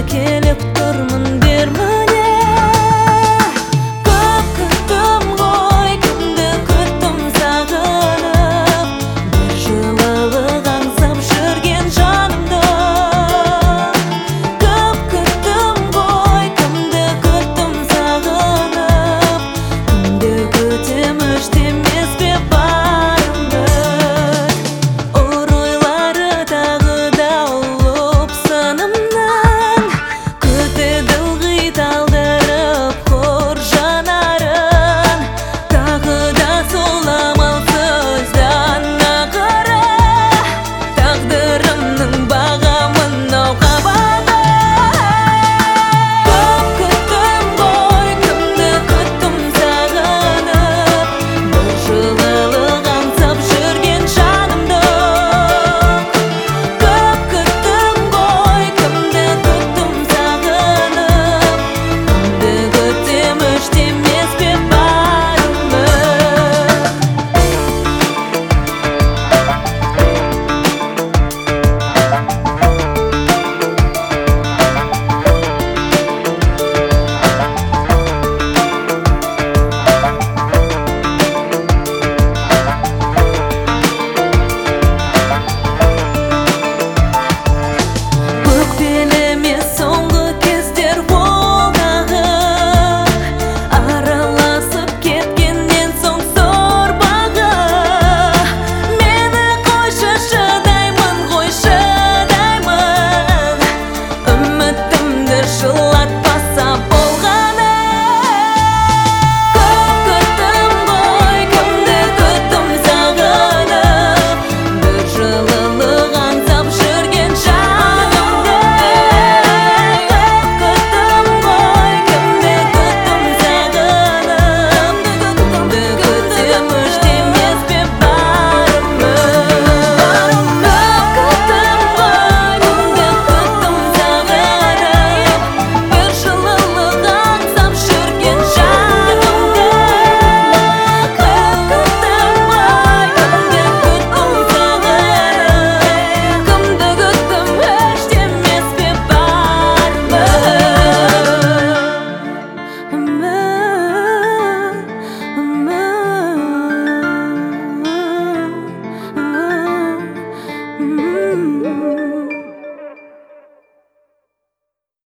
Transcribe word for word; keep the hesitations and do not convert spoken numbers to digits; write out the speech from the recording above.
келіп тұрмын берміне. Көп күттім ғой, кімді күттім сағынып, бір жылылық аңсап жүрген жанымды. Көп күттім ғой, кімді күттім сағынып, кімді күтем өштемес пе барымды. Ор ойлары тағы да ұлып сынымнан, күтеді ылғи талдырып хор жанарын. Тағы да сол амалсыз анағыры, тағдырымның бағамын ауға баға. Көп күттім ғой, кімді күттім сағынып, бір жылылық аңсап жүрген жанымды. Көп күттім ғой, кімді күттім сағынып, кімді күтем өштемес пе барымды. Өкпелеме соңғы кездер ол дағы, араласып кеткеннен соң зор бағы. Мені қойшы шыдаймын, ғой шыдаймын, үмітімді жылатпаса болғаны. Көп күттім ғой, кімді күттім сағынып, бір жылылық аңсап жүрген жанымды. Көп күттім ғой, кімді күттім сағынып, кімді күтем өштемес пе барымды. Көп күттім ғой, кімді күттім сағынып, бір жылылық аңсап жүрген жанымды. Көп күттім ғой, кімді күттім сағынып, кімді күттім өштемес пе барымды. Үміт, үміт, үміт.